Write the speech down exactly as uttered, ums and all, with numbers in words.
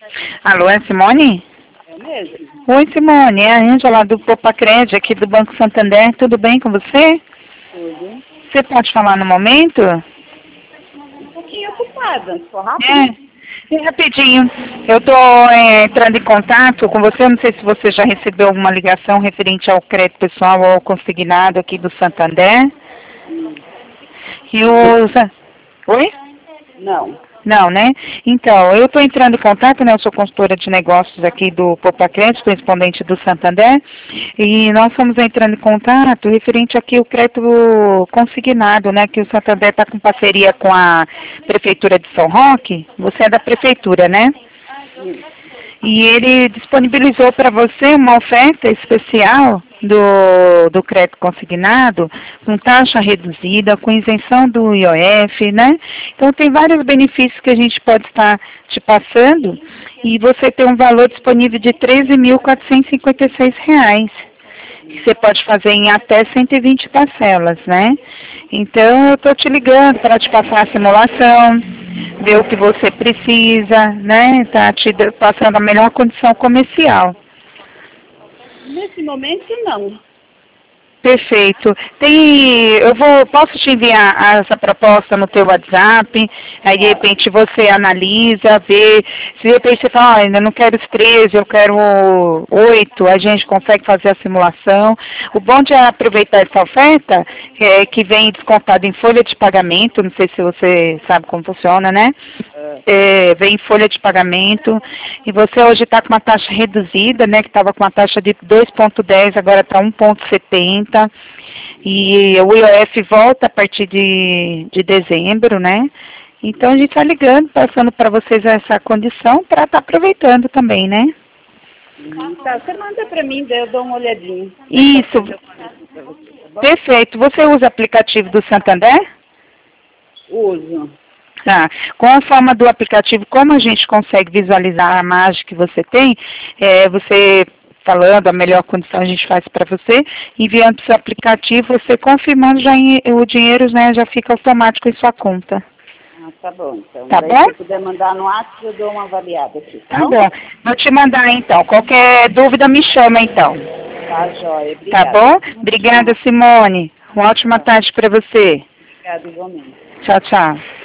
Alô, é Simone? É mesmo? Oi, Simone, é a Ângela do Popacred, aqui do Banco Santander. Tudo bem com você? Tudo. Você pode falar no momento? Um pouquinho ocupada, se for rápido. É, é rapidinho. Eu estou entrando em contato com você, não sei se você já recebeu alguma ligação referente ao crédito pessoal ou ao consignado aqui do Santander. Hum. E o... Oi? Não. Não, né? Então, eu estou entrando em contato, né? Eu sou consultora de negócios aqui do Popacred, correspondente do Santander, e nós estamos entrando em contato referente aqui ao crédito consignado, né? Que o Santander está com parceria com a Prefeitura de São Roque. Você é da Prefeitura, né? Hum. E ele disponibilizou para você uma oferta especial do, do crédito consignado, com taxa reduzida, com isenção do I O F, né? Então tem vários benefícios que a gente pode estar te passando e você tem um valor disponível de treze mil quatrocentos e cinquenta e seis reais. Que você pode fazer em até cento e vinte parcelas, né? Então eu estou te ligando para te passar a simulação, ver o que você precisa, né? Tá te passando a melhor condição comercial. Nesse momento, não. Perfeito. Tem, eu vou, posso te enviar essa proposta no teu WhatsApp, aí de repente você analisa, vê, se de repente você fala, ah, ainda não quero os treze, eu quero oito, a gente consegue fazer a simulação. O bom de aproveitar essa oferta é que vem descontado em folha de pagamento, não sei se você sabe como funciona, né? É, vem em folha de pagamento, e você hoje está com uma taxa reduzida, né, que estava com uma taxa de dois ponto dez, agora está um ponto setenta, e o I O F volta a partir de, de dezembro, né, então a gente está ligando, passando para vocês essa condição, para estar tá aproveitando também, né. Hum, tá, você manda pra mim, daí eu dou uma olhadinha. Isso, Tá perfeito. Você usa o aplicativo do Santander? Uso. Tá. Com a forma do aplicativo, como a gente consegue visualizar a margem que você tem, é, você falando a melhor condição a gente faz para você, enviando para o seu aplicativo, você confirmando já em, o dinheiro, né, já fica automático em sua conta. Ah, tá bom, então. Tá daí bom? se puder mandar no WhatsApp, eu dou uma avaliada aqui, tá, Tá bom? bom. Vou te mandar então. Qualquer dúvida me chama então. Tá, joia. Obrigada. Tá bom? Obrigada, Simone. Uma ótima tarde para você. Obrigada, igualmente. Tchau, tchau.